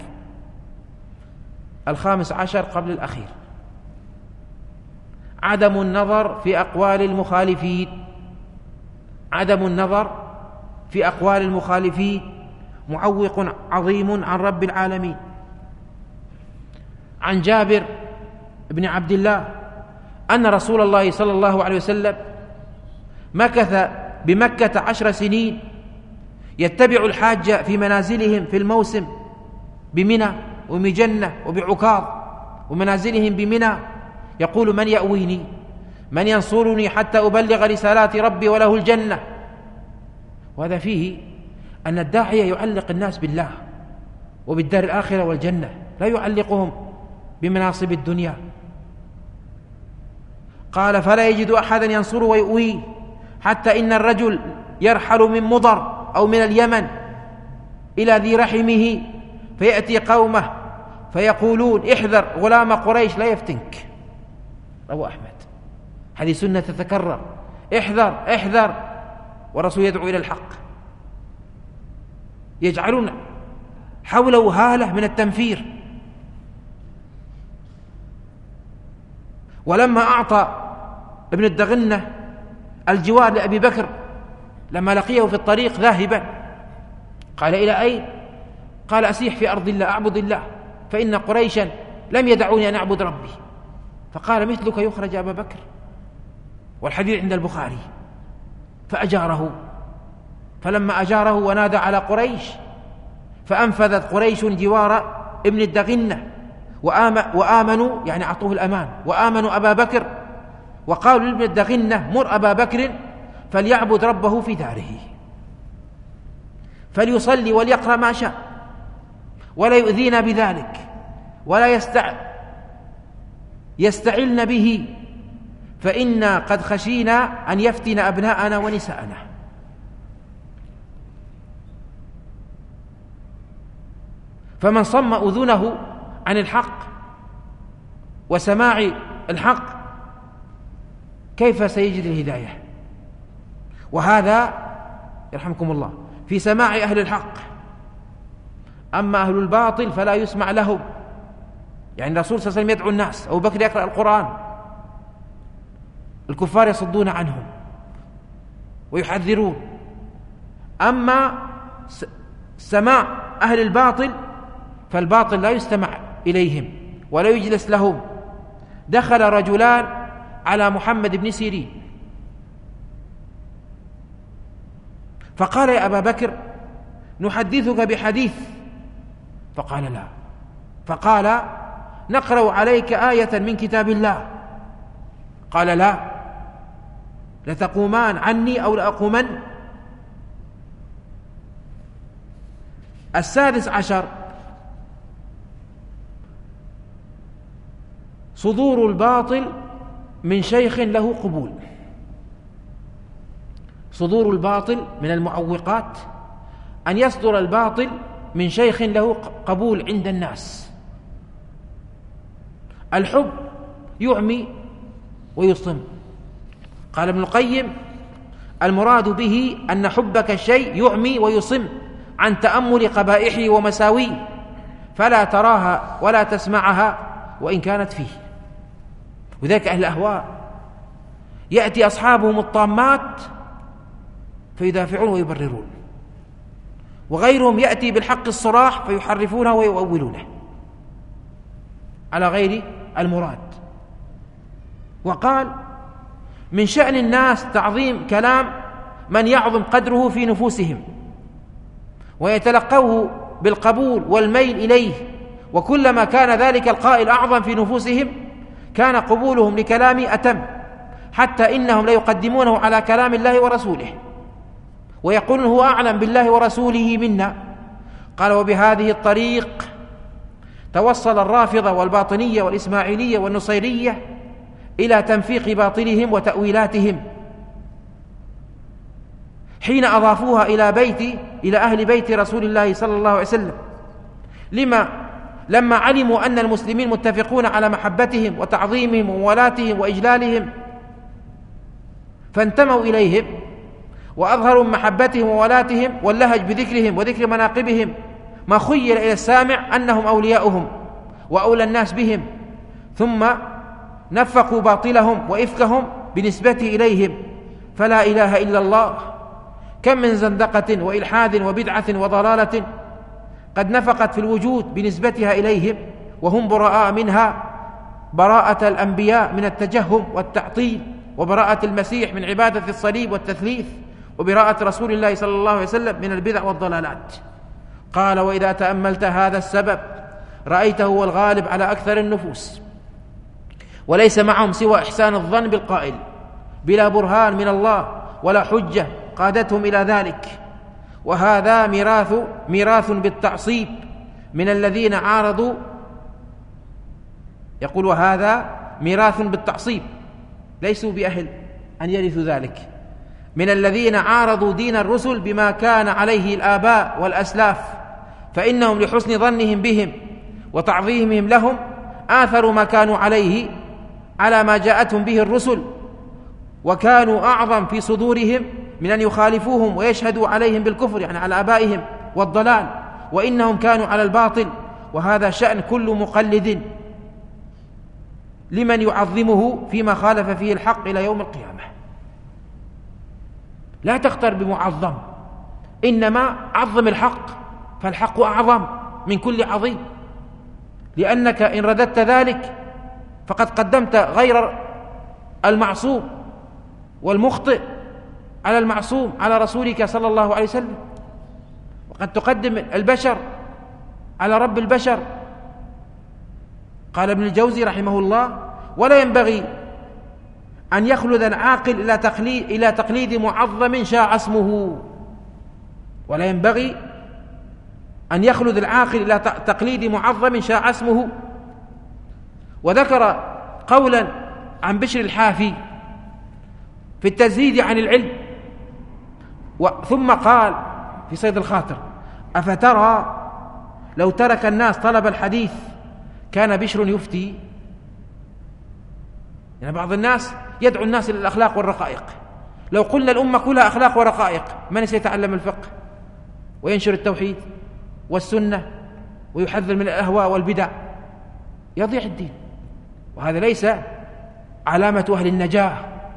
15 قبل الأخير: عدم النظر في أقوال المخالفين. عدم النظر في أقوال المخالفين معوق عظيم عن رب العالمين. عن جابر بن عبد الله أن رسول الله صلى الله عليه وسلم مكث بمكة 10 سنين يتبع الحاج في منازلهم في الموسم بمنى ومجنة وبعكاظ، ومنازلهم بمنى، يقول: من يأويني؟ من ينصرني حتى أبلغ رسالات ربي وله الجنة؟ وهذا فيه أن الداعية يعلق الناس بالله وبالدار الآخرة والجنة، لا يعلقهم بمناصب الدنيا. قال: فلا يجد أحدا ينصر ويؤويه حتى إن الرجل يرحل من مضر أو من اليمن إلى ذي رحمه فيأتي قومه فيقولون: احذر غلام قريش لا يفتنك. رواه أحمد. هذه سنة تتكرر: احذر احذر، والرسول يدعو إلى الحق. يجعلون حوله هالة من التنفير. ولما أعطى ابن الدغنة الجوار لأبي بكر لما لقيه في الطريق ذاهبا، قال: إلى أين؟ قال: أسيح في أرض الله أعبد الله. فإن قريشا لم يدعوني أن أعبد ربي. فقال مثلك يخرج أبا بكر، والحديث عند البخاري. فأجاره، فلما أجاره ونادى على قريش فأنفذت قريش جوار ابن الدغنة وآمنوا، يعني أعطوه الأمان، وآمنوا أبا بكر، وقالوا لابن الدغنة مر أبا بكر فليعبد ربه في داره، فليصلي وليقرأ ما شاء، ولا يؤذينا بذلك، ولا يستعلن به، فإنا قد خشينا أن يفتن أبناءنا ونساءنا. فمن صم أذنه عن الحق وسماع الحق كيف سيجد الهداية؟ وهذا يرحمكم الله في سماع أهل الحق. أما أهل الباطل فلا يسمع لهم. يعني الرسول صلى الله عليه وسلم يدعو الناس، أبو بكر يقرأ القرآن، الكفار يصدون عنهم ويحذرون. أما سماع أهل الباطل فالباطل لا يستمع إليهم ولا يجلس لهم. دخل رجلان على محمد بن سيرين فقال يا أبا بكر نحدثك بحديث، فقال لا، فقال نقرأ عليك آية من كتاب الله، قال لا، لتقومان عني أو لأقومن. 16 صدور الباطل من شيخ له قبول. صدور الباطل من المعوقات أن يصدر الباطل من شيخ له قبول عند الناس. الحب يعمي ويصم. قال ابن القيم المراد به أن حبك الشيء يعمي ويصم عن تأمل قبائحه ومساويه، فلا تراها ولا تسمعها وإن كانت فيه. وذلك أهل الأهواء يأتي أصحابهم الطامات فيدافعون ويبررون، وغيرهم يأتي بالحق الصراح فيحرفونه ويؤولونه على غير المراد. وقال من شأن الناس تعظيم كلام من يعظم قدره في نفوسهم ويتلقوه بالقبول والميل إليه، وكلما كان ذلك القائل أعظم في نفوسهم كان قبولهم لكلامه أتم، حتى إنهم ليقدمونه على كلام الله ورسوله ويقولون هو أعلم بالله ورسوله منا. قال وبهذه الطريق توصل الرافضة والباطنية والإسماعيلية والنصيرية إلى تنفيق باطلهم وتأويلاتهم حين أضافوها إلى أهل بيت رسول الله صلى الله عليه وسلم، لما علموا أن المسلمين متفقون على محبتهم وتعظيمهم وولاتهم وإجلالهم، فانتموا إليهم وأظهروا من محبتهم وولاتهم واللهج بذكرهم وذكر مناقبهم ما خيل إلى السامع أنهم أولياؤهم وأولى الناس بهم، ثم نفقوا باطلهم وإفكهم بنسبته إليهم. فلا إله إلا الله، كم من زندقة وإلحاد وبدعة وضلالة قد نفقت في الوجود بنسبتها إليهم وهم براء منها، براءة الأنبياء من التجهم والتعطيل، وبراءة المسيح من عبادة الصليب والتثليث، وبراءة رسول الله صلى الله عليه وسلم من البدع والضلالات. قال وإذا تأملت هذا السبب رأيته هو الغالب على أكثر النفوس، وليس معهم سوى إحسان الظن بالقائل بلا برهان من الله ولا حجة قادتهم إلى ذلك. وهذا ميراث بالتعصيب من الذين عارضوا، يقول وهذا ميراث بالتعصيب، ليسوا بأهل أن يرثوا ذلك، من الذين عارضوا دين الرسل بما كان عليه الآباء والأسلاف، فإنهم لحسن ظنهم بهم وتعظيمهم لهم آثروا ما كانوا عليه على ما جاءتهم به الرسل، وكانوا أعظم في صدورهم من أن يخالفوهم ويشهدوا عليهم بالكفر، يعني على آبائهم والضلال، وإنهم كانوا على الباطل. وهذا شأن كل مقلد لمن يعظمه فيما خالف فيه الحق إلى يوم القيامة. لا تختر بمعظم، إنما عظم الحق، فالحق أعظم من كل عظيم. لأنك إن رددت ذلك فقد قدمت غير المعصوم والمخطئ على المعصوم على رسولك صلى الله عليه وسلم، وقد تقدم البشر على رب البشر. قال ابن الجوزي رحمه الله: ولا ينبغي أن يخلد العاقل إلى تقليد معظم شاع اسمه. ولا ينبغي أن يخلد العاقل إلى تقليد معظم شاع اسمه. وذكر قولا عن بشر الحافي في التزهيد عن العلم، ثم قال في صيد الخاطر: أفترى لو ترك الناس طلب الحديث كان بشر يفتي. يعني بعض الناس يدعو الناس إلى الأخلاق والرقائق. لو قلنا الأمة كلها أخلاق ورقائق من سيتعلم الفقه وينشر التوحيد والسنة ويحذر من الأهواء والبدع؟ يضيع الدين، وهذا ليس علامة أهل النجاة.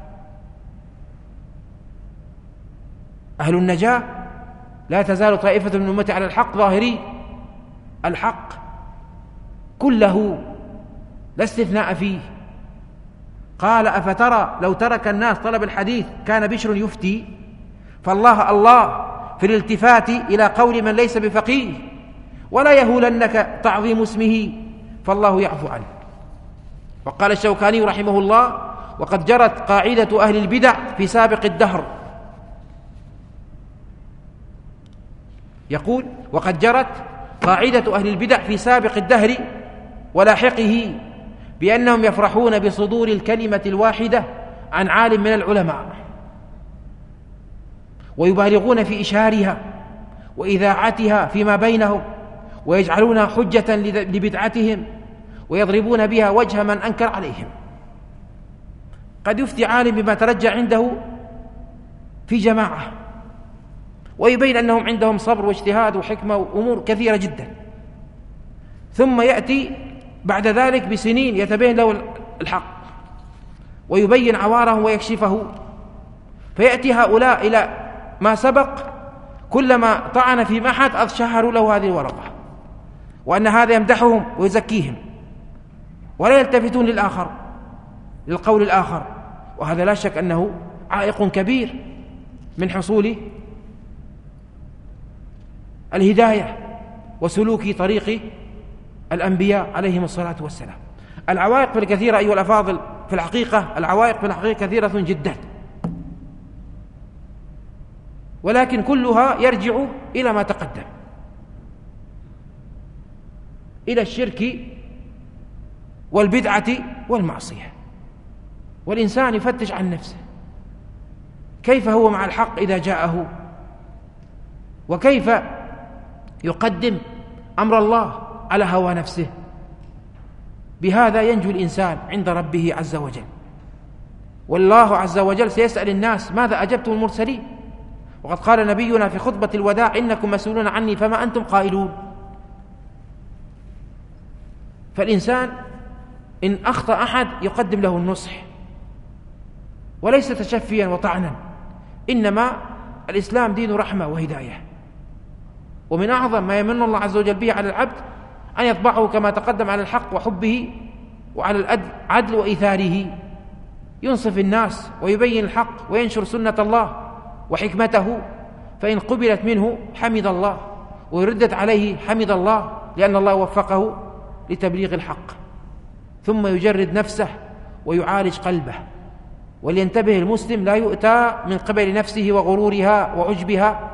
أهل النجاة لا تزال طائفة من أمتي على الحق ظاهرين، الحق كله لا استثناء فيه. قال: أفترى لو ترك الناس طلب الحديث كان بشر يفتي. فالله في الالتفات إلى قول من ليس بفقيه، ولا يهولنك تعظيم اسمه فالله يعفو عنه. وقال الشوكاني رحمه الله: وقد جرت قاعدة أهل البدع في سابق الدهر. يقول: وقد جرت قاعدة أهل البدع في سابق الدهر ولاحقه بأنهم يفرحون بصدور الكلمة الواحدة عن عالم من العلماء، ويبالغون في إشهارها وإذاعتها فيما بينهم، ويجعلونها حجة لبدعتهم، ويضربون بها وجه من أنكر عليهم. قد يفتي عالم بما ترجى عنده في جماعة، ويبين أنهم عندهم صبر واجتهاد وحكمة وأمور كثيرة جدا، ثم يأتي بعد ذلك بسنين يتبين له الحق ويبين عواره ويكشفه، فيأتي هؤلاء إلى ما سبق كلما طعن في محد شهروا له هذه الورقة، وأن هذا يمدحهم ويزكيهم، ولا يلتفتون للقول الآخر. وهذا لا شك أنه عائق كبير من حصول الهداية وسلوك طريق الأنبياء عليهم الصلاة والسلام. العوائق في الكثيرة أيها الأفاضل، في الحقيقة العوائق في الحقيقة كثيرة جدا، ولكن كلها يرجع إلى ما تقدم، إلى الشرك والبدعة والمعصية. والإنسان يفتش عن نفسه، كيف هو مع الحق إذا جاءه، وكيف يقدم أمر الله على هوى نفسه. بهذا ينجو الإنسان عند ربه عز وجل. والله عز وجل سيسأل الناس: ماذا أجبتم المرسلين؟ وقد قال نبينا في خطبة الوداع: إنكم مسؤولون عني فما أنتم قائلون. فالإنسان إن أخطأ أحد يقدم له النصح، وليس تشفيا وطعنا، إنما الإسلام دين رحمة وهداية. ومن أعظم ما يمن الله عز وجل به على العبد أن يطبعه كما تقدم على الحق وحبه وعلى العدل وإيثاره، ينصف الناس ويبين الحق وينشر سنة الله وحكمته، فإن قبلت منه حمد الله، وردت عليه حمد الله، لأن الله وفقه لتبليغ الحق. ثم يجرد نفسه ويعالج قلبه. ولينتبه المسلم لا يؤتى من قبل نفسه وغرورها وعجبها،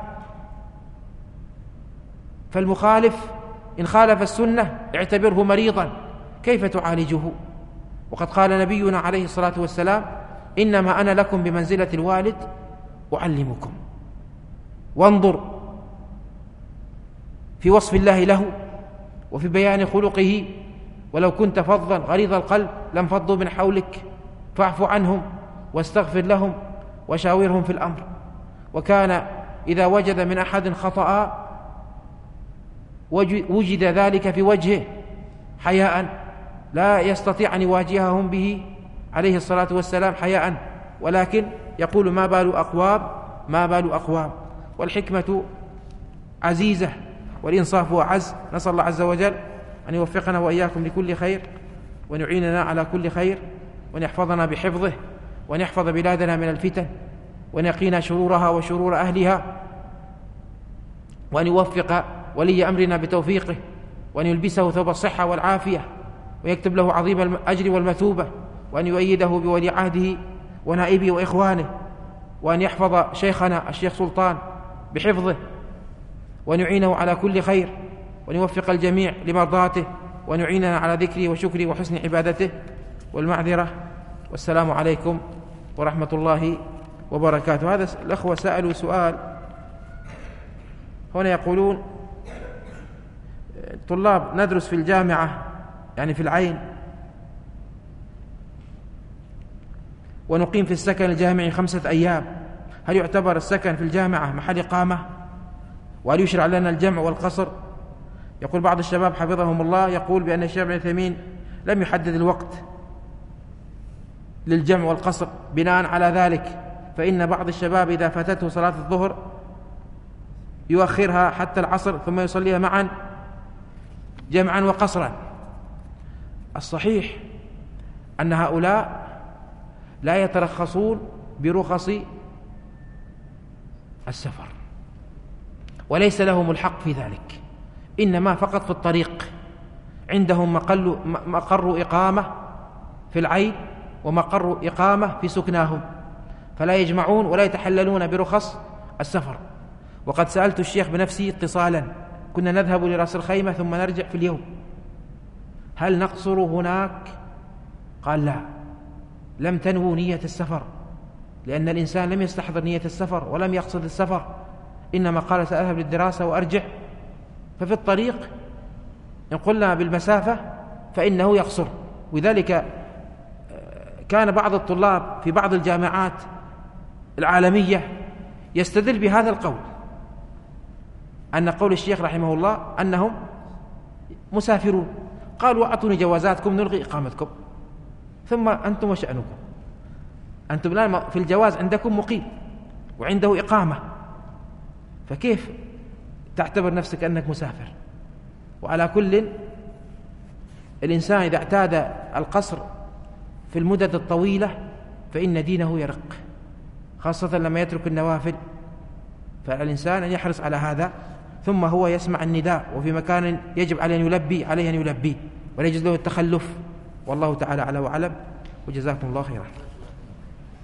فالمخالف إن خالف السنة اعتبره مريضا، كيف تعالجه؟ وقد قال نبينا عليه الصلاة والسلام: إنما أنا لكم بمنزلة الوالد أعلمكم. وانظر في وصف الله له وفي بيان خلقه: ولو كنت فظا غليظ القلب لانفضوا من حولك فاعف عنهم واستغفر لهم وشاورهم في الأمر. وكان إذا وجد من أحد خطأ وجد ذلك في وجهه حياء، لا يستطيع أن يواجههم به عليه الصلاة والسلام حياء، ولكن يقول: ما بال أقوام ما بال أقوام. والحكمة عزيزة والإنصاف أعز. نسأل الله عز وجل أن يوفقنا وإياكم لكل خير، وأن يعيننا على كل خير، وأن يحفظنا بحفظه، وأن يحفظ بلادنا من الفتن، وأن يقينا شرورها وشرور أهلها، وأن يوفق ولي أمرنا بتوفيقه، وأن يلبسه ثوب الصحة والعافية، ويكتب له عظيم الأجر والمثوبة، وأن يؤيده بولي عهده ونائبه وإخوانه، وأن يحفظ شيخنا الشيخ سلطان بحفظه، وأن يعينه على كل خير، وأن يوفق الجميع لمرضاته، وأن يعيننا على ذكره وشكره وحسن عبادته. والمعذرة، والسلام عليكم ورحمة الله وبركاته. هذا الأخوة سألوا سؤال هنا، يقولون: طلاب ندرس في الجامعة يعني في العين، ونقيم في السكن الجامعي 5 أيام، هل يعتبر السكن في الجامعة محل إقامة؟ وهل يشرع لنا الجمع والقصر؟ يقول بعض الشباب حفظهم الله يقول بأن الشيخ ابن عثيمين لم يحدد الوقت للجمع والقصر، بناء على ذلك فإن بعض الشباب إذا فاتته صلاة الظهر يؤخرها حتى العصر ثم يصليها معا جمعا وقصرا. الصحيح أن هؤلاء لا يترخصون برخص السفر، وليس لهم الحق في ذلك، إنما فقط في الطريق. عندهم مقر إقامة في العين ومقر إقامة في سكناهم، فلا يجمعون ولا يتحللون برخص السفر. وقد سألت الشيخ بنفسي اتصالا، كنا نذهب لرأس الخيمة ثم نرجع في اليوم، هل نقصر هناك؟ قال لا، لم تنووا نية السفر، لأن الإنسان لم يستحضر نية السفر ولم يقصد السفر، إنما قال سأذهب للدراسة وأرجع. ففي الطريق إن قلنا بالمسافة فإنه يقصر. وذلك كان بعض الطلاب في بعض الجامعات العالمية يستدل بهذا القول، أن قول الشيخ رحمه الله أنهم مسافرون، قالوا: أعطوني جوازاتكم نلغي إقامتكم، ثم أنتم وشأنكم، أنتم الآن في الجواز عندكم مقيم وعنده إقامة، فكيف تعتبر نفسك أنك مسافر؟ وعلى كل، الإنسان إذا اعتاد القصر في المدة الطويلة فإن دينه يرق، خاصة لما يترك النوافل، فالإنسان أن يحرص على هذا. ثم هو يسمع النداء وفي مكان يجب عليه أن يلبي، عليه أن يلبي، ولا يجوز له التخلف. والله تعالى أعلى وأعلم، وجزاكم الله خيرا.